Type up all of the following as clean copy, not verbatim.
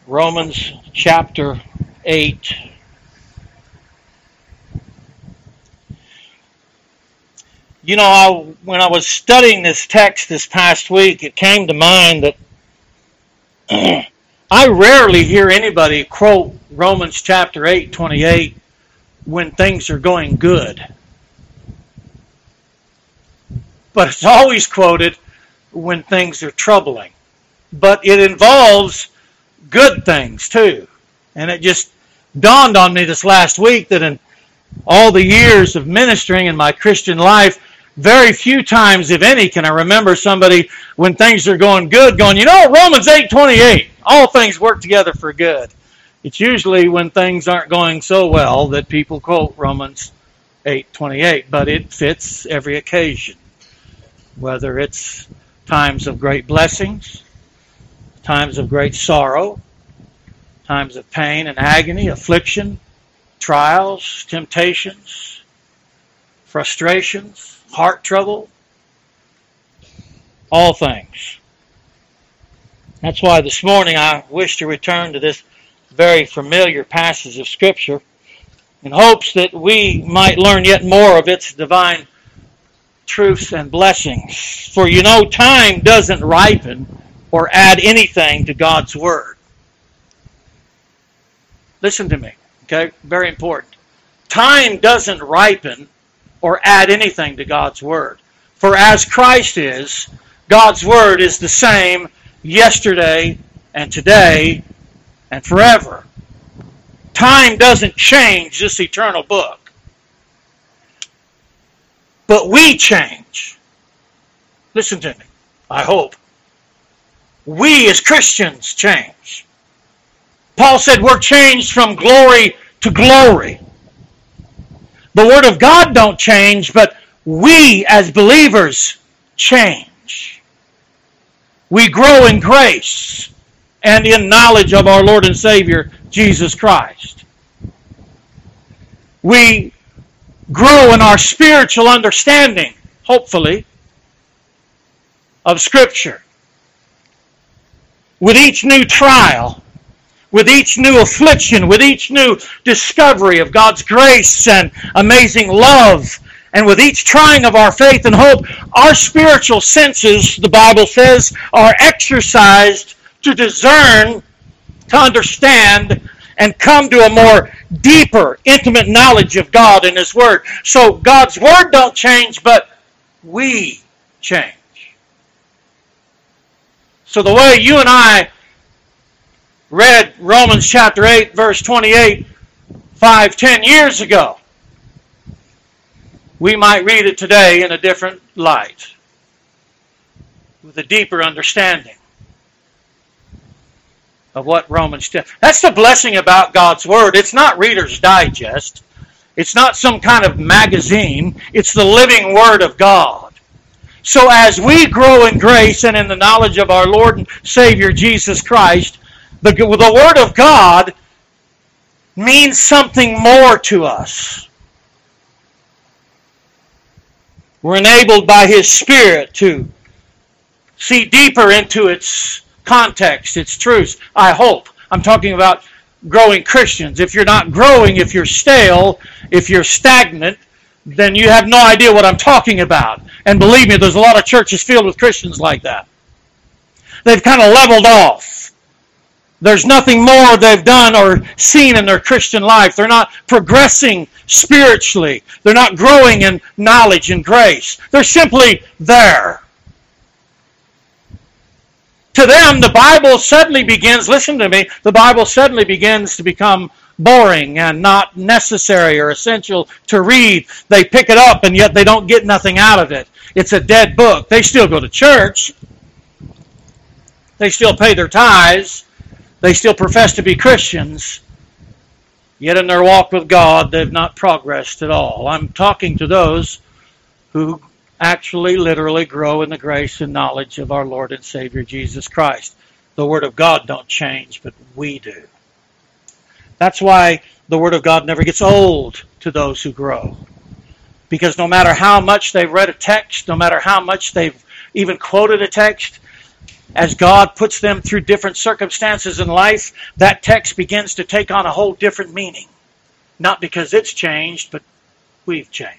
Romans chapter 8. You know, when I was studying this text this past week, it came to mind that I rarely hear anybody quote Romans chapter 8:28 when things are going good. But it's always quoted when things are troubling. But it involves good things too. And it just dawned on me this last week that in all the years of ministering in my Christian life, very few times, if any, can I remember somebody when things are going good going, Romans 8:28, all things work together for good. It's usually when things aren't going so well that people quote Romans 8:28, but it fits every occasion. Whether it's times of great blessings, times of great sorrow, times of pain and agony, affliction, trials, temptations, frustrations, heart trouble, all things. That's why this morning I wish to return to this very familiar passage of Scripture in hopes that we might learn yet more of its divine truths and blessings. For time doesn't ripen or add anything to God's Word. Listen to me, okay? Very important. Time doesn't ripen or add anything to God's Word. For as Christ is, God's Word is the same yesterday and today and forever. Time doesn't change this eternal book. But we change. Listen to me, I hope. We as Christians change. Paul said we're changed from glory to glory. The Word of God don't change, but we as believers change. We grow in grace and in knowledge of our Lord and Savior, Jesus Christ. We grow in our spiritual understanding, hopefully, of Scripture. With each new trial, with each new affliction, with each new discovery of God's grace and amazing love, and with each trying of our faith and hope, our spiritual senses, the Bible says, are exercised to discern, to understand, and come to a more deeper, intimate knowledge of God and His Word. So God's Word don't change, but we change. So the way you and I read Romans chapter 8, verse 28, 10 years ago, we might read it today in a different light, with a deeper understanding of what Romans 10. That's the blessing about God's Word. It's not Reader's Digest. It's not some kind of magazine. It's the living Word of God. So as we grow in grace and in the knowledge of our Lord and Savior Jesus Christ, the Word of God means something more to us. We're enabled by His Spirit to see deeper into its context, its truths, I hope. I'm talking about growing Christians. If you're not growing, if you're stale, if you're stagnant, then you have no idea what I'm talking about. And believe me, there's a lot of churches filled with Christians like that. They've kind of leveled off. There's nothing more they've done or seen in their Christian life. They're not progressing spiritually. They're not growing in knowledge and grace. They're simply there. To them, the Bible suddenly begins, listen to me, the Bible suddenly begins to become boring and not necessary or essential to read. They pick it up and yet they don't get nothing out of it. It's a dead book. They still go to church. They still pay their tithes. They still profess to be Christians. Yet in their walk with God, they've not progressed at all. I'm talking to those who actually, literally grow in the grace and knowledge of our Lord and Savior Jesus Christ. The Word of God don't change, but we do. That's why the Word of God never gets old to those who grow. Because no matter how much they've read a text, no matter how much they've even quoted a text, as God puts them through different circumstances in life, that text begins to take on a whole different meaning. Not because it's changed, but we've changed.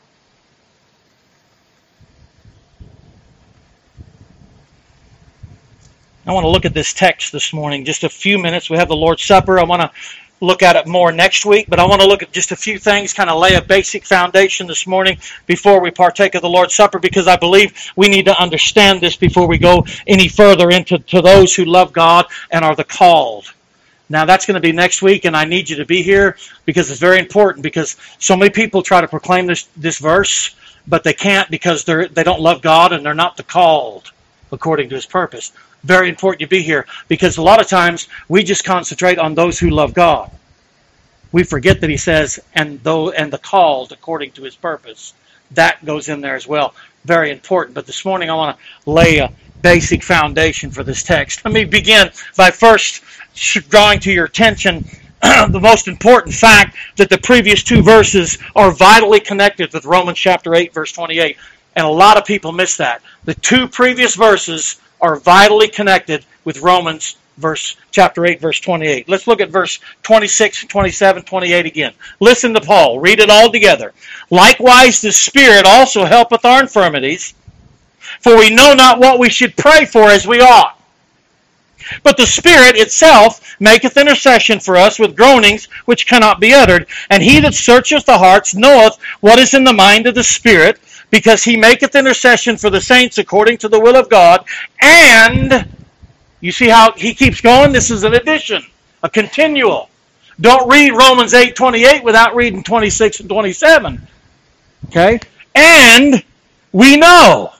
I want to look at this text this morning. Just a few minutes. We have the Lord's Supper. I want to look at it more next week, but I want to look at just a few things, kind of lay a basic foundation this morning before we partake of the Lord's Supper, because I believe we need to understand this before we go any further into those who love God and are the called. Now, that's going to be next week, and I need you to be here because it's very important, because so many people try to proclaim this verse, but they can't because they don't love God and they're not the called according to His purpose. Very important you be here, because a lot of times we just concentrate on those who love God. We forget that He says, and the called according to His purpose. That goes in there as well. Very important. But this morning I want to lay a basic foundation for this text. Let me begin by first drawing to your attention the most important fact that the previous two verses are vitally connected with Romans chapter 8, verse 28. And a lot of people miss that. The two previous verses are vitally connected with Romans chapter 8, verse 28. Let's look at verse 26, 27, 28 again. Listen to Paul. Read it all together. Likewise, the Spirit also helpeth our infirmities, for we know not what we should pray for as we ought. But the Spirit itself maketh intercession for us with groanings which cannot be uttered. And he that searcheth the hearts knoweth what is in the mind of the Spirit, because he maketh intercession for the saints according to the will of God. And, you see how he keeps going? This is an addition, a continual. Don't read Romans 8:28 without reading 26 and 27. Okay? And we know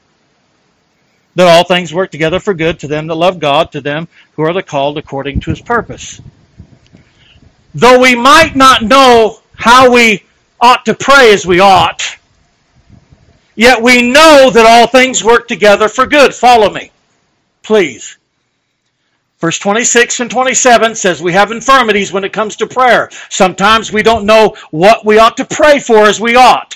that all things work together for good to them that love God, to them who are the called according to His purpose. Though we might not know how we ought to pray as we ought, yet we know that all things work together for good. Follow me, please. Verse 26 and 27 says we have infirmities when it comes to prayer. Sometimes we don't know what we ought to pray for as we ought.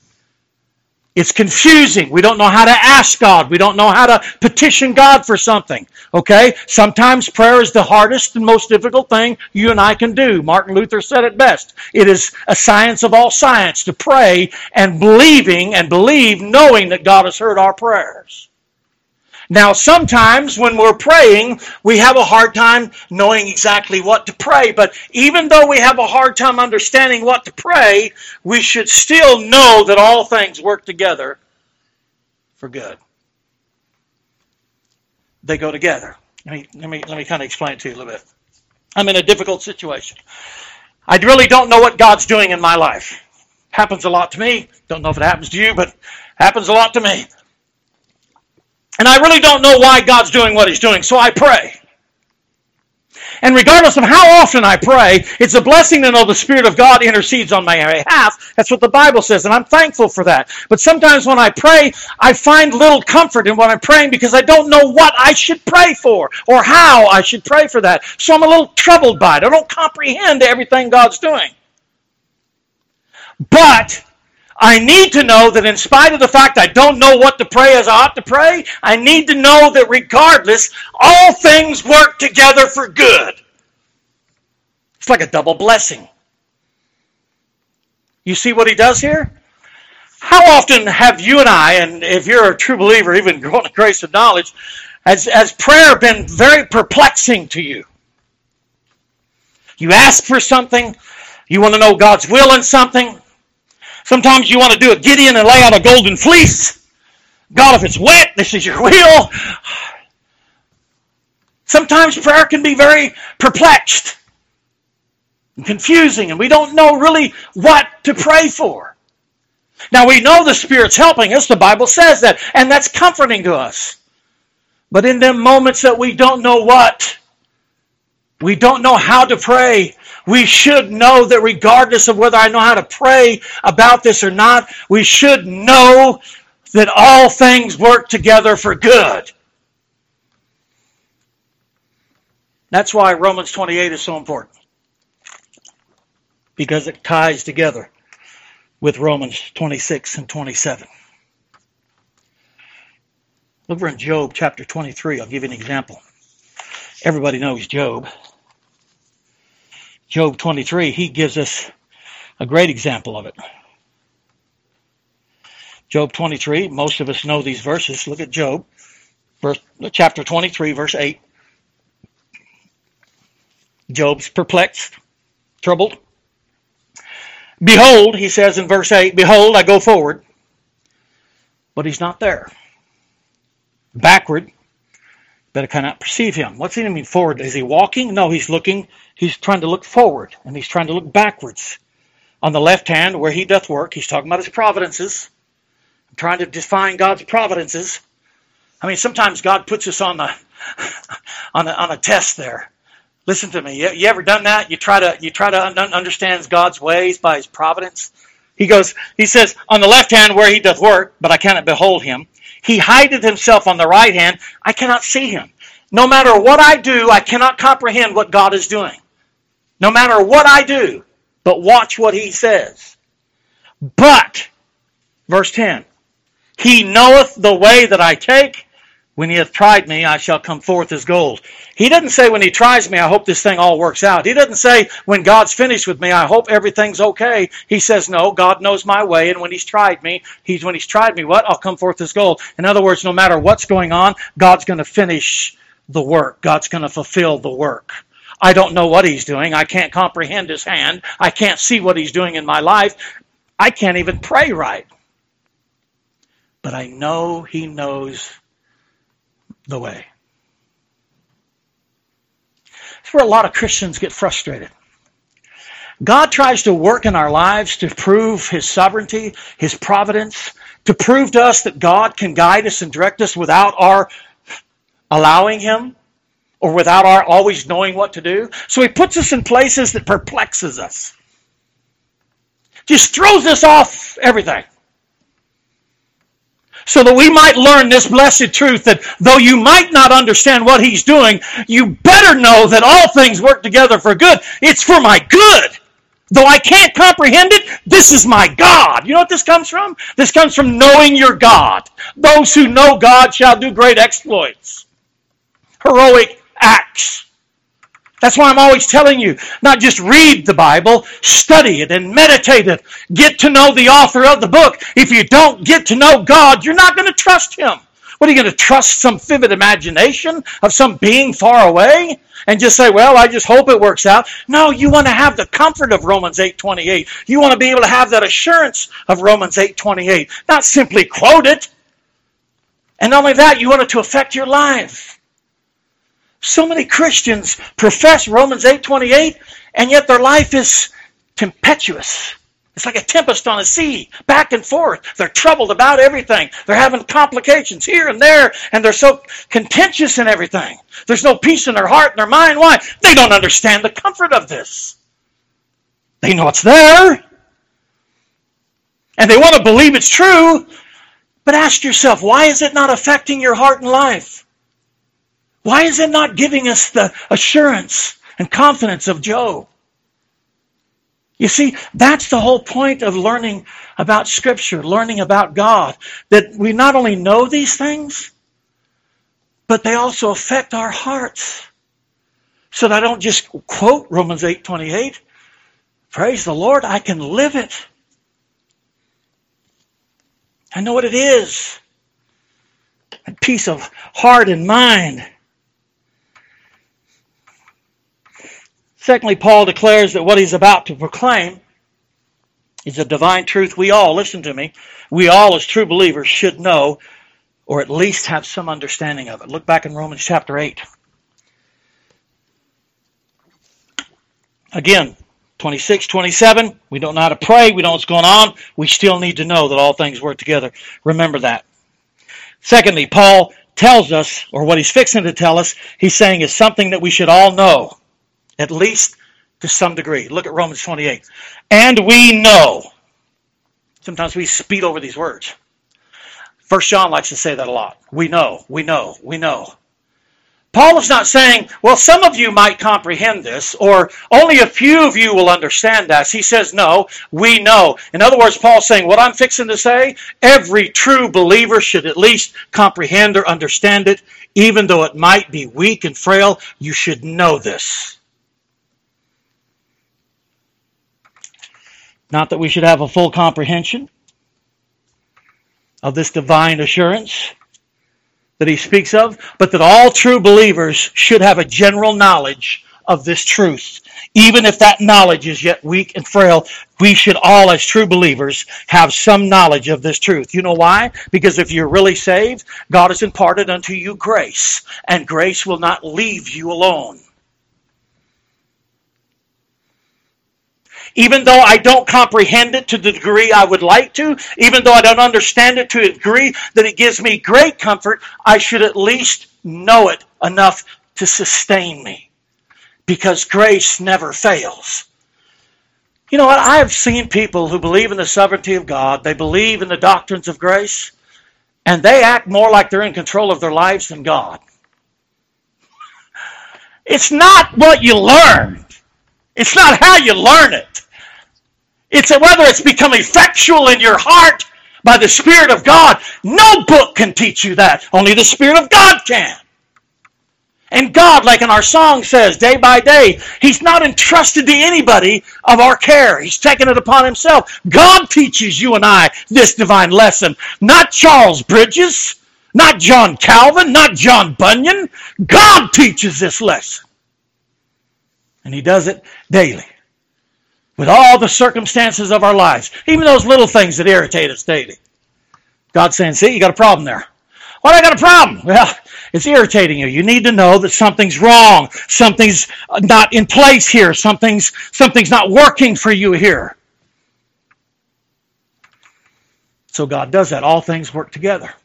It's confusing. We don't know how to ask God. We don't know how to petition God for something. Okay? Sometimes prayer is the hardest and most difficult thing you and I can do. Martin Luther said it best. It is a science of all science to pray and believe knowing that God has heard our prayers. Now, sometimes when we're praying, we have a hard time knowing exactly what to pray. But even though we have a hard time understanding what to pray, we should still know that all things work together for good. They go together. Let me kind of explain it to you a little bit. I'm in a difficult situation. I really don't know what God's doing in my life. Happens a lot to me. Don't know if it happens to you, but happens a lot to me. And I really don't know why God's doing what He's doing, so I pray. And regardless of how often I pray, it's a blessing to know the Spirit of God intercedes on my behalf. That's what the Bible says, and I'm thankful for that. But sometimes when I pray, I find little comfort in what I'm praying because I don't know what I should pray for or how I should pray for that. So I'm a little troubled by it. I don't comprehend everything God's doing. But I need to know that in spite of the fact I don't know what to pray as I ought to pray, I need to know that regardless, all things work together for good. It's like a double blessing. You see what he does here? How often have you and I, and if you're a true believer, even growing in grace and knowledge, has prayer been very perplexing to you? You ask for something, you want to know God's will in something. Sometimes you want to do a Gideon and lay out a golden fleece. God, if it's wet, this is your will. Sometimes prayer can be very perplexed and confusing, and we don't know really what to pray for. Now, we know the Spirit's helping us. The Bible says that, and that's comforting to us. But in them moments that we don't know what, we don't know how to pray, we should know that regardless of whether I know how to pray about this or not, we should know that all things work together for good. That's why Romans 28 is so important. Because it ties together with Romans 26 and 27. Over in Job chapter 23, I'll give you an example. Everybody knows Job. Job 23, he gives us a great example of it. Job 23, most of us know these verses. Look at Job, chapter 23, verse 8. Job's perplexed, troubled. Behold, he says in verse 8, behold, I go forward, but he's not there. Backward, but I cannot perceive him. What's he mean forward? Is he walking? No, he's trying to look forward, and he's trying to look backwards. On the left hand, where he doth work, he's talking about his providences. I'm trying to define God's providences. I mean, sometimes God puts us on a test there. Listen to me. You ever done that? You try to understand God's ways by his providence. He says, on the left hand where he doth work, but I cannot behold him. He hideth himself on the right hand. I cannot see him. No matter what I do, I cannot comprehend what God is doing. No matter what I do, but watch what he says. But, verse 10, he knoweth the way that I take. When he hath tried me, I shall come forth as gold. He doesn't say when he tries me, I hope this thing all works out. He doesn't say when God's finished with me, I hope everything's okay. He says, no, God knows my way, and when he's tried me, what? I'll come forth as gold. In other words, no matter what's going on, God's going to finish the work. God's going to fulfill the work. I don't know what he's doing. I can't comprehend his hand. I can't see what he's doing in my life. I can't even pray right. But I know he knows the way. That's where a lot of Christians get frustrated. God tries to work in our lives to prove his sovereignty, his providence, to prove to us that God can guide us and direct us without our allowing him or without our always knowing what to do. So he puts us in places that perplexes us. Just throws us off everything. So that we might learn this blessed truth that though you might not understand what he's doing, you better know that all things work together for good. It's for my good. Though I can't comprehend it, this is my God. You know what this comes from? This comes from knowing your God. Those who know God shall do great exploits. Heroic acts. That's why I'm always telling you, not just read the Bible, study it and meditate it. Get to know the author of the book. If you don't get to know God, you're not going to trust him. What, are you going to trust some vivid imagination of some being far away? And just say, well, I just hope it works out. No, you want to have the comfort of Romans 8:28. You want to be able to have that assurance of Romans 8:28. Not simply quote it. And not only that, you want it to affect your life. So many Christians profess Romans 8:28, and yet their life is tempestuous. It's like a tempest on a sea, back and forth. They're troubled about everything. They're having complications here and there, and they're so contentious in everything. There's no peace in their heart and their mind. Why? They don't understand the comfort of this. They know it's there, and they want to believe it's true, but ask yourself, why is it not affecting your heart and life? Why is it not giving us the assurance and confidence of Job? You see, that's the whole point of learning about Scripture, learning about God, that we not only know these things, but they also affect our hearts. So that I don't just quote Romans 8:28. Praise the Lord, I can live it. I know what it is. A peace of heart and mind. Secondly, Paul declares that what he's about to proclaim is a divine truth we all, listen to me, we all as true believers should know or at least have some understanding of it. Look back in Romans chapter 8. Again, 26, 27, we don't know how to pray, we don't know what's going on, we still need to know that all things work together. Remember that. Secondly, Paul tells us, or what he's fixing to tell us, he's saying is something that we should all know. At least to some degree. Look at Romans 28. And we know. Sometimes we speed over these words. 1 John likes to say that a lot. We know, we know, we know. Paul is not saying, well, some of you might comprehend this, or only a few of you will understand this. He says, no, we know. In other words, Paul's saying, what I'm fixing to say, every true believer should at least comprehend or understand it, even though it might be weak and frail. You should know this. Not that we should have a full comprehension of this divine assurance that he speaks of, but that all true believers should have a general knowledge of this truth. Even if that knowledge is yet weak and frail, we should all, as true believers, have some knowledge of this truth. You know why? Because if you're really saved, God has imparted unto you grace, and grace will not leave you alone. Even though I don't comprehend it to the degree I would like to, even though I don't understand it to a degree that it gives me great comfort, I should at least know it enough to sustain me. Because grace never fails. You know what? I have seen people who believe in the sovereignty of God, they believe in the doctrines of grace, and they act more like they're in control of their lives than God. It's not what you learn. It's not how you learn it. It's whether it's become effectual in your heart by the Spirit of God. No book can teach you that. Only the Spirit of God can. And God, like in our song says, day by day, He's not entrusted to anybody of our care. He's taken it upon Himself. God teaches you and I this divine lesson. Not Charles Bridges, not John Calvin, not John Bunyan. God teaches this lesson. And He does it daily. With all the circumstances of our lives. Even those little things that irritate us daily. God's saying, see, you got a problem there. Why do I got a problem? Well, it's irritating you. You need to know that something's wrong. Something's not in place here. Something's not working for you here. So God does that. All things work together.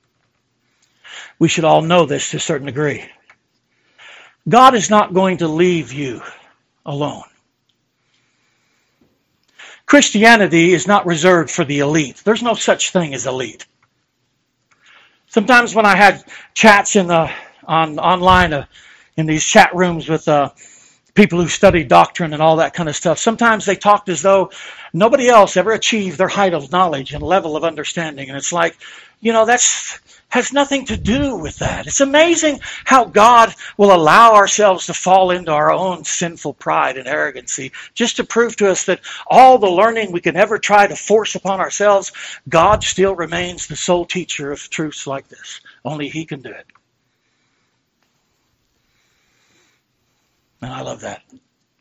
We should all know this to a certain degree. God is not going to leave you alone. Christianity is not reserved for the elite. There's no such thing as elite. Sometimes when I had chats online in these chat rooms with people who study doctrine and all that kind of stuff, sometimes they talked as though nobody else ever achieved their height of knowledge and level of understanding. And it's like, you know, that's has nothing to do with that. It's amazing how God will allow ourselves to fall into our own sinful pride and arrogancy just to prove to us that all the learning we can ever try to force upon ourselves, God still remains the sole teacher of truths like this. Only He can do it. And I love that.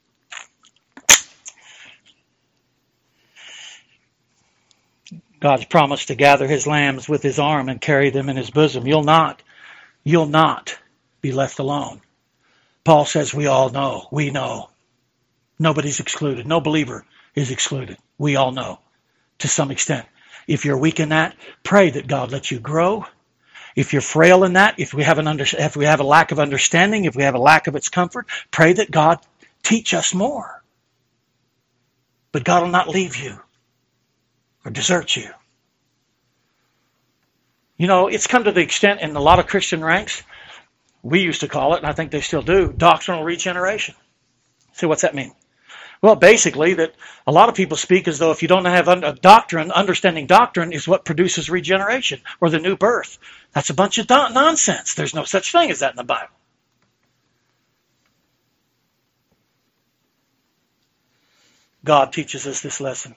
God's promised to gather His lambs with His arm and carry them in His bosom. You'll not be left alone. Paul says we all know. We know. Nobody's excluded. No believer is excluded. We all know to some extent. If you're weak in that, pray that God lets you grow. If you're frail in that, if we have a lack of understanding, if we have a lack of its comfort, pray that God teach us more. But God will not leave you or desert you. You know, it's come to the extent in a lot of Christian ranks, we used to call it, and I think they still do, doctrinal regeneration. So what's that mean? Well, basically that a lot of people speak as though if you don't have a doctrine, understanding doctrine is what produces regeneration or the new birth. That's a bunch of nonsense. There's no such thing as that in the Bible. God teaches us this lesson.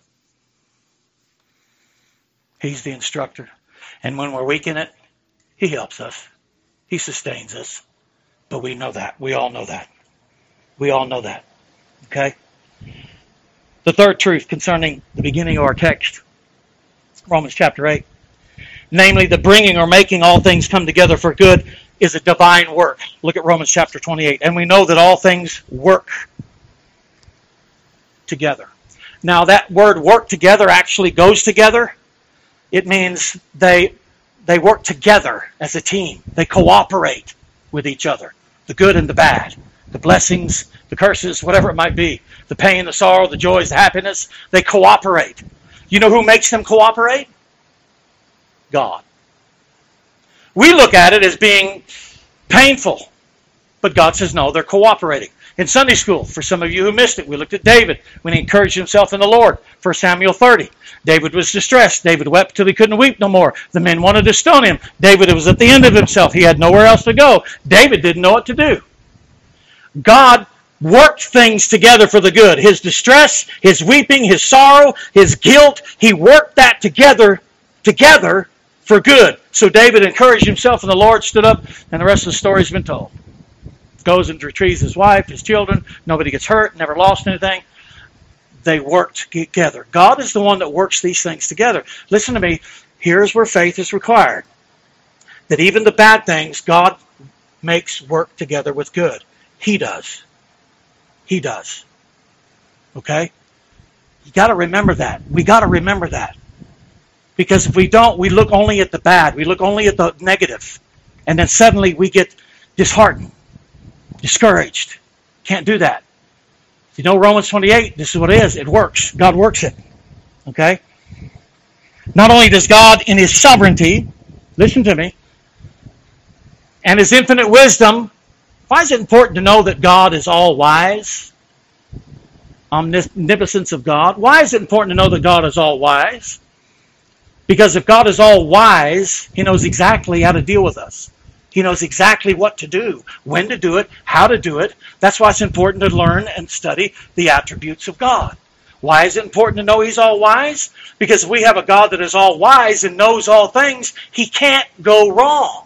He's the instructor. And when we're weak in it, He helps us. He sustains us. But we know that. We all know that. We all know that. Okay? The third truth concerning the beginning of our text, Romans chapter 8. Namely, the bringing or making all things come together for good is a divine work. Look at Romans chapter 28. And we know that all things work together. Now, that word work together actually goes together. It means they work together as a team. They cooperate with each other. The good and the bad. The blessings, the curses, whatever it might be. The pain, the sorrow, the joys, the happiness. They cooperate. You know who makes them cooperate? God. We look at it as being painful. But God says, no, they're cooperating. In Sunday school, for some of you who missed it, we looked at David when he encouraged himself in the Lord. 1 Samuel 30. David was distressed. David wept till he couldn't weep no more. The men wanted to stone him. David was at the end of himself. He had nowhere else to go. David didn't know what to do. God worked things together for the good. His distress, his weeping, his sorrow, his guilt, he worked that together for good. So David encouraged himself in the Lord, stood up, and the rest of the story's been told. Goes and retrieves his wife, his children. Nobody gets hurt, never lost anything. They worked together. God is the one that works these things together. Listen to me. Here's where faith is required. That even the bad things, God makes work together with good. He does. He does. Okay? You got to remember that. We got to remember that. Because if we don't, we look only at the bad. We look only at the negative. And then suddenly we get disheartened, discouraged. Can't do that. If you know Romans 28, this is what it is. It works. God works it. Okay? Not only does God in His sovereignty, listen to me, and His infinite wisdom, why is it important to know that God is all-wise? Omniscience of God. Why is it important to know that God is all-wise? Because if God is all-wise, He knows exactly how to deal with us. He knows exactly what to do, when to do it, how to do it. That's why it's important to learn and study the attributes of God. Why is it important to know He's all-wise? Because if we have a God that is all-wise and knows all things, He can't go wrong.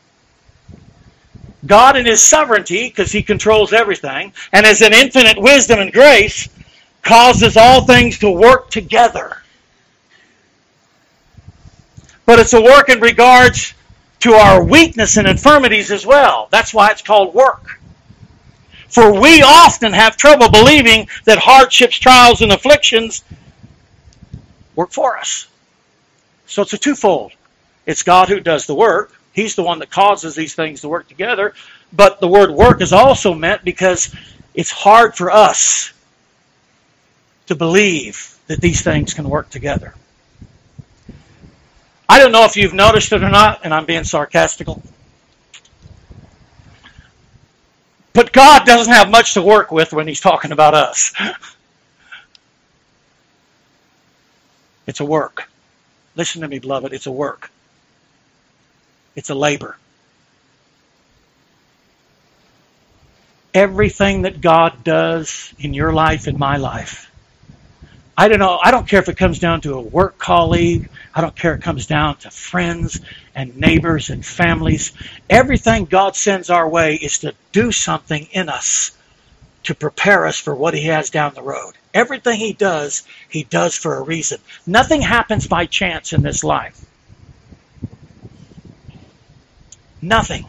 God in His sovereignty, because He controls everything, and as in infinite wisdom and grace, causes all things to work together. But it's a work in regards to our weakness and infirmities as well. That's why it's called work. For we often have trouble believing that hardships, trials, and afflictions work for us. So it's a twofold. It's God who does the work. He's the one that causes these things to work together. But the word work is also meant because it's hard for us to believe that these things can work together. I don't know if you've noticed it or not, and I'm being sarcastical. But God doesn't have much to work with when He's talking about us. It's a work. Listen to me, beloved. It's a work. It's a labor. Everything that God does in your life, in my life, I don't care if it comes down to a work colleague. I don't care if it comes down to friends and neighbors and families. Everything God sends our way is to do something in us to prepare us for what He has down the road. Everything He does for a reason. Nothing happens by chance in this life. Nothing.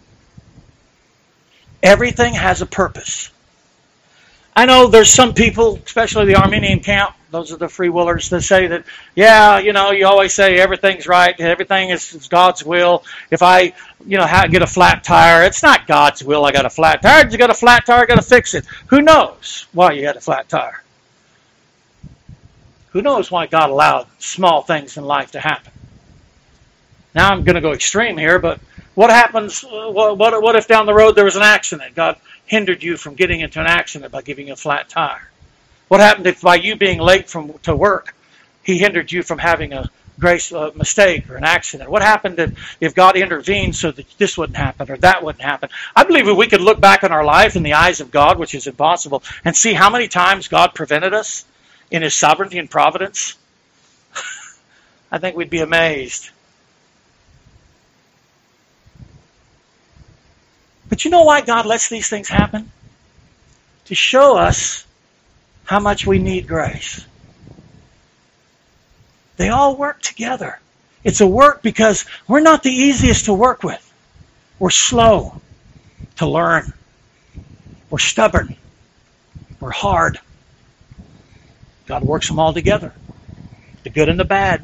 Everything has a purpose. I know there's some people, especially the Armenian camp, those are the free willers, that say that, yeah, you always say everything's right, everything is God's will. If I, get a flat tire, it's not God's will I got a flat tire. You got a flat tire, I got to fix it. Who knows why you got a flat tire? Who knows why God allowed small things in life to happen? Now I'm going to go extreme here, but what happens, what if down the road there was an accident? God hindered you from getting into an accident by giving you a flat tire. What happened if by you being late to work, He hindered you from having a mistake or an accident? What happened if God intervened so that this wouldn't happen or that wouldn't happen? I believe if we could look back on our life in the eyes of God, which is impossible, and see how many times God prevented us in His sovereignty and providence, I think we'd be amazed. But you know why God lets these things happen? To show us how much we need grace. They all work together. It's a work because we're not the easiest to work with. We're slow to learn. We're stubborn. We're hard. God works them all together. The good and the bad.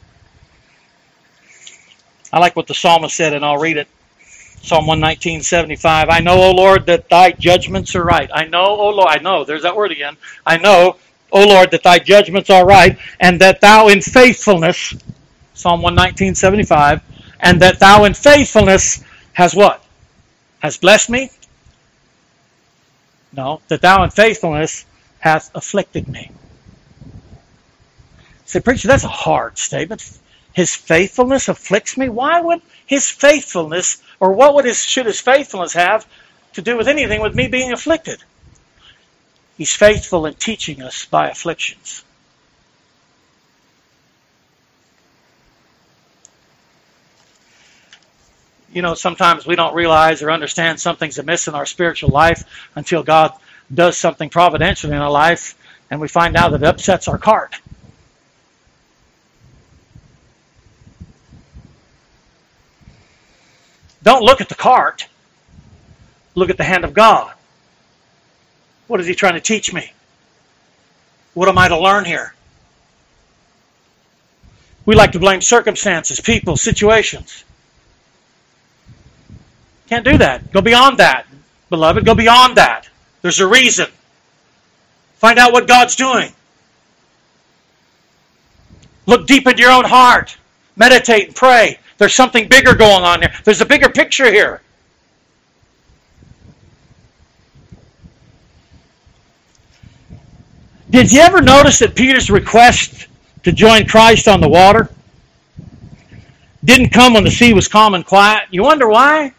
I like what the psalmist said, and I'll read it. Psalm 119:75. I know, O Lord, that Thy judgments are right. I know, O Lord, I know, there's that word again. I know, O Lord, that Thy judgments are right, and that Thou in faithfulness, Psalm 119:75, and that Thou in faithfulness has what? Has blessed me? No, that thou in faithfulness hast afflicted me. Say, preacher, that's a hard statement. His faithfulness afflicts me? Why would his faithfulness, or what would should his faithfulness have to do with anything with me being afflicted? He's faithful in teaching us by afflictions. You know, sometimes we don't realize or understand something's amiss in our spiritual life until God does something providentially in our life, and we find out that it upsets our cart. Don't look at the cart. Look at the hand of God. What is He trying to teach me? What am I to learn here? We like to blame circumstances, people, situations. Can't do that. Go beyond that, beloved. Go beyond that. There's a reason. Find out what God's doing. Look deep into your own heart. Meditate and pray. There's something bigger going on here. There's a bigger picture here. Did you ever notice that Peter's request to join Christ on the water didn't come when the sea was calm and quiet? You wonder why?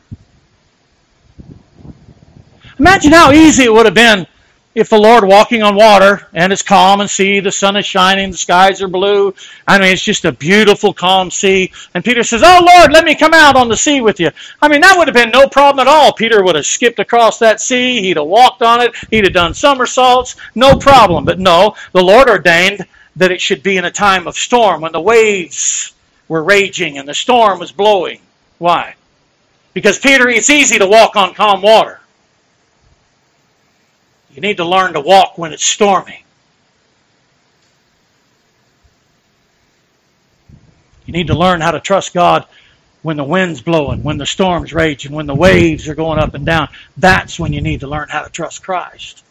Imagine how easy it would have been if the Lord walking on water, and it's calm and sea, the sun is shining, the skies are blue. I mean, it's just a beautiful, calm sea. And Peter says, "Oh, Lord, let me come out on the sea with you." I mean, that would have been no problem at all. Peter would have skipped across that sea. He'd have walked on it. He'd have done somersaults. No problem. But no, the Lord ordained that it should be in a time of storm when the waves were raging and the storm was blowing. Why? Because, Peter, it's easy to walk on calm water. You need to learn to walk when it's stormy. You need to learn how to trust God when the wind's blowing, when the storm's raging, when the waves are going up and down. That's when you need to learn how to trust Christ.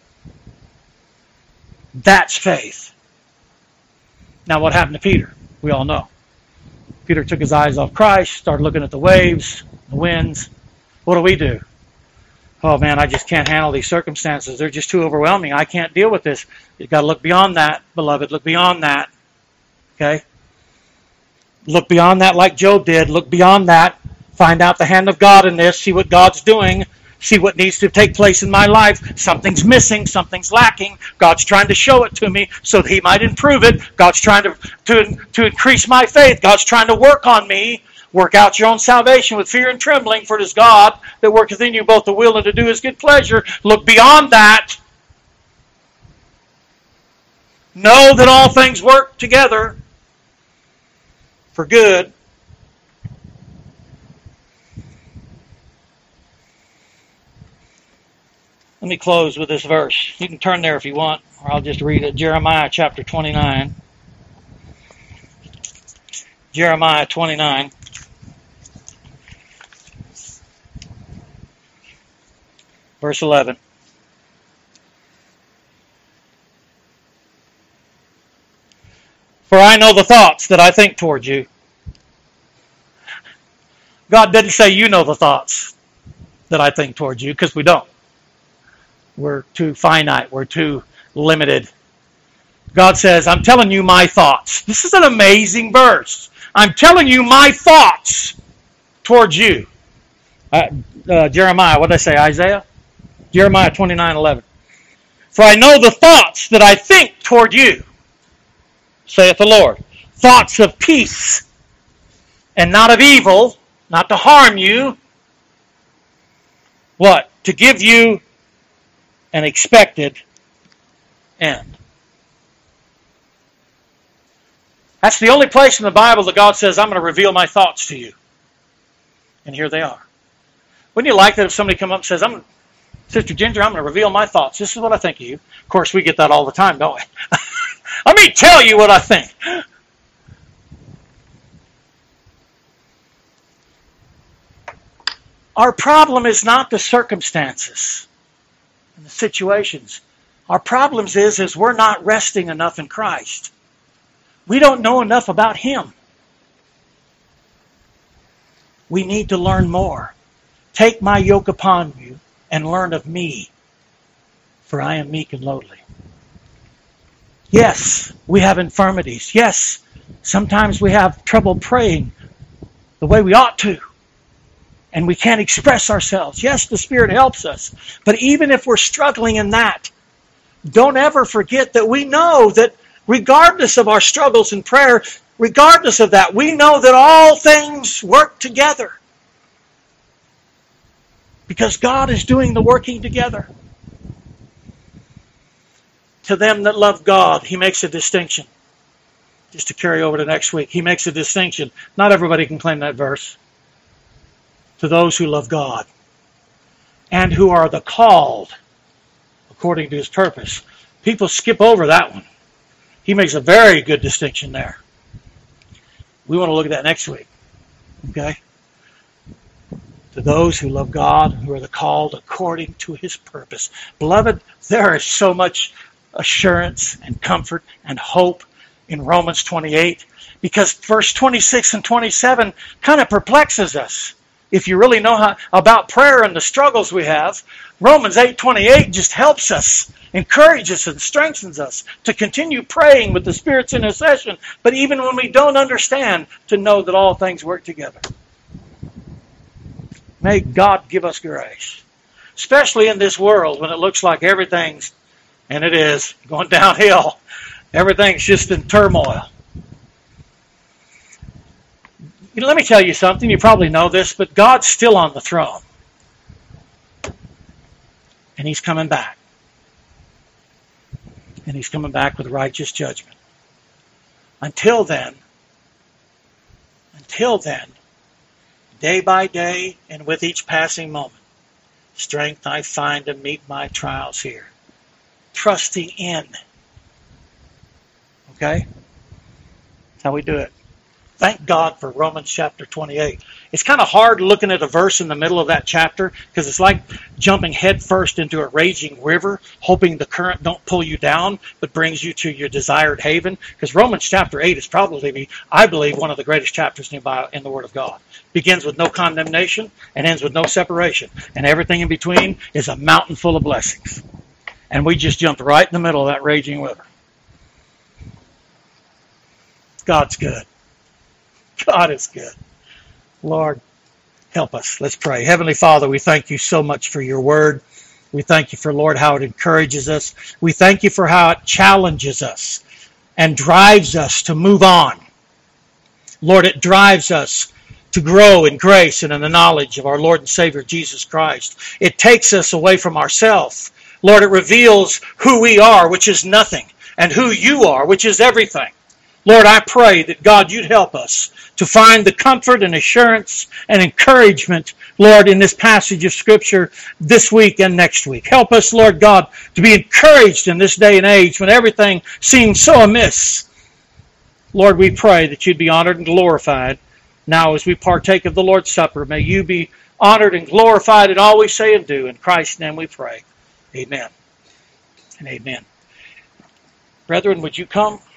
That's faith. Now, what happened to Peter? We all know. Peter took his eyes off Christ, started looking at the waves, the winds. What do? Oh man, I just can't handle these circumstances. They're just too overwhelming. I can't deal with this. You've got to look beyond that, beloved. Look beyond that. Okay? Look beyond that like Job did. Look beyond that. Find out the hand of God in this. See what God's doing. See what needs to take place in my life. Something's missing. Something's lacking. God's trying to show it to me so that He might improve it. God's trying to increase my faith. God's trying to work on me. Work out your own salvation with fear and trembling, for it is God that worketh in you both to will and to do His good pleasure. Look beyond that. Know that all things work together for good. Let me close with this verse. You can turn there if you want, or I'll just read it. Jeremiah chapter 29. Jeremiah 29. Verse 11. For I know the thoughts that I think toward you. God didn't say you know the thoughts that I think toward you, because we don't. We're too finite. We're too limited. God says, I'm telling you my thoughts. This is an amazing verse. I'm telling you my thoughts towards you. Jeremiah, what did I say? Isaiah? Jeremiah 29:11. For I know the thoughts that I think toward you, saith the Lord. Thoughts of peace and not of evil, not to harm you. What? To give you an expected end. That's the only place in the Bible that God says, I'm going to reveal my thoughts to you. And here they are. Wouldn't you like that if somebody come up and says, Sister Ginger, I'm going to reveal my thoughts. This is what I think of you. Of course, we get that all the time, don't we? Let me tell you what I think. Our problem is not the circumstances and the situations. Our problem is we're not resting enough in Christ. We don't know enough about Him. We need to learn more. Take my yoke upon you and learn of me. for I am meek and lowly. Yes, we have infirmities. Yes, sometimes we have trouble praying the way we ought to. And we can't express ourselves. Yes, the Spirit helps us. But even if we're struggling in that, don't ever forget that we know that regardless of our struggles in prayer, regardless of that, we know that all things work together. Because God is doing the working together. To them that love God, He makes a distinction. Just to carry over to next week, He makes a distinction. Not everybody can claim that verse. To those who love God and who are the called according to His purpose. People skip over that one. He makes a very good distinction there. We want to look at that next week. Okay? To those who love God, who are the called according to His purpose. Beloved, there is so much assurance and comfort and hope in Romans 28, because verse 26 and 27 kind of perplexes us. If you really know about prayer and the struggles we have, Romans 8:28 just helps us, encourages and strengthens us to continue praying with the Spirit's intercession, but even when we don't understand, to know that all things work together. May God give us grace, especially in this world when it looks like everything's, and it is, going downhill. Everything's just in turmoil. Let me tell you something. You probably know this, but God's still on the throne. And He's coming back. And He's coming back with righteous judgment. Until then, day by day and with each passing moment, strength I find to meet my trials here. Trusting in. Okay? That's how we do it. Thank God for Romans chapter 28. It's kind of hard looking at a verse in the middle of that chapter because it's like jumping headfirst into a raging river, hoping the current don't pull you down but brings you to your desired haven. Because Romans chapter 8 is probably, I believe, one of the greatest chapters in the Word of God. Begins with no condemnation and ends with no separation. And everything in between is a mountain full of blessings. And we just jumped right in the middle of that raging river. God's good. God is good. Lord, help us. Let's pray. Heavenly Father, we thank you so much for your word. We thank you for, Lord, how it encourages us. We thank you for how it challenges us and drives us to move on. Lord, it drives us to grow in grace and in the knowledge of our Lord and Savior Jesus Christ. It takes us away from ourselves. Lord, it reveals who we are, which is nothing, and who you are, which is everything. Lord, I pray that, God, you'd help us to find the comfort and assurance and encouragement, Lord, in this passage of Scripture this week and next week. Help us, Lord God, to be encouraged in this day and age when everything seems so amiss. Lord, we pray that you'd be honored and glorified. Now, as we partake of the Lord's Supper, may you be honored and glorified in all we say and do. In Christ's name we pray. Amen and amen. Brethren, would you come?